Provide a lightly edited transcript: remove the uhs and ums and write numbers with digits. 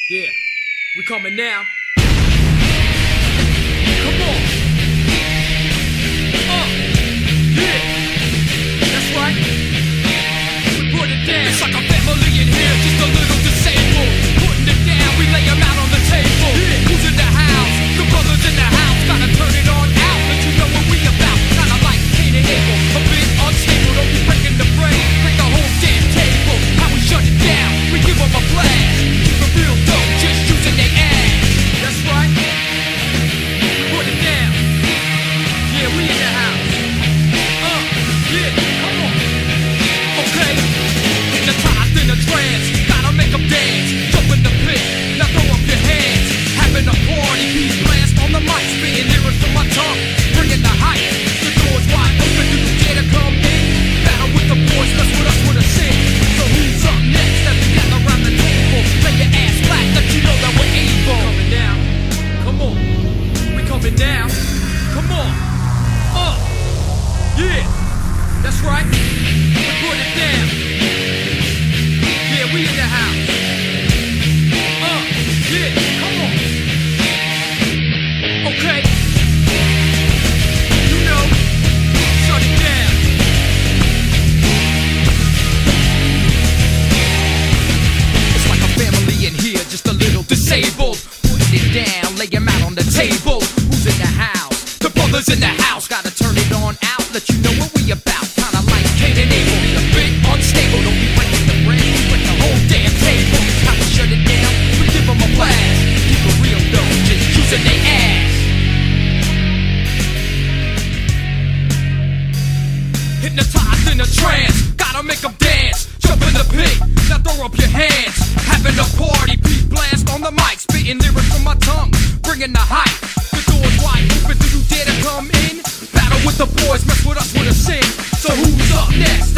Yeah, we coming now. Come on. Yeah, that's right. We put it down. It's like a family in here, just a little disabled. Putting it down, we lay them out on the table. Yeah. Who's in the house? The brothers in the house. Gotta turn it on out, let you know what we about. Kinda like Cain and Abel, a bit unstable. Don't be breaking the brain, break the whole damn table. How we shut it down, we give them a blast. Keep it real dope, just using their ass. That's right. Put it down. Yeah, we in the house. Yeah, come on. Okay. Hypnotized in a trance, gotta make them dance. Jump in the pit, now throw up your hands. Having a party, beat blast on the mic, spitting lyrics from my tongue, bringing the hype. The door's wide open, do you dare to come in? Battle with the boys, mess with us with a sing. So who's up next? Let's gather around the table. Lay your ass flat, let you know that we're able. Coming down, come on. We coming down, come on. Yeah, that's right. We put it down. Yeah, we in the house. Yeah, come on. Okay. You know, shut it down. It's like a family in here, just a little disabled. Putting it down, lay them out on the table. Who's in the house? The brothers in the house. Gotta turn it on out, let you know what we about. Kinda like Cain and Abel, be a bit unstable. Don't be breaking the bread, we break the whole damn table. How we shut it down, we give them a blast. Keep it real though, just using their ass. Hypnotized in a trance, gotta make them dance. Jump in the pit, now throw up your hands. Having a party, beat blast on the mic. Spitting lyrics from my tongue, bringing the hype. The door's wide open, do you dare to come in? Battle with the boys, mess with us with a sing. So who's up next?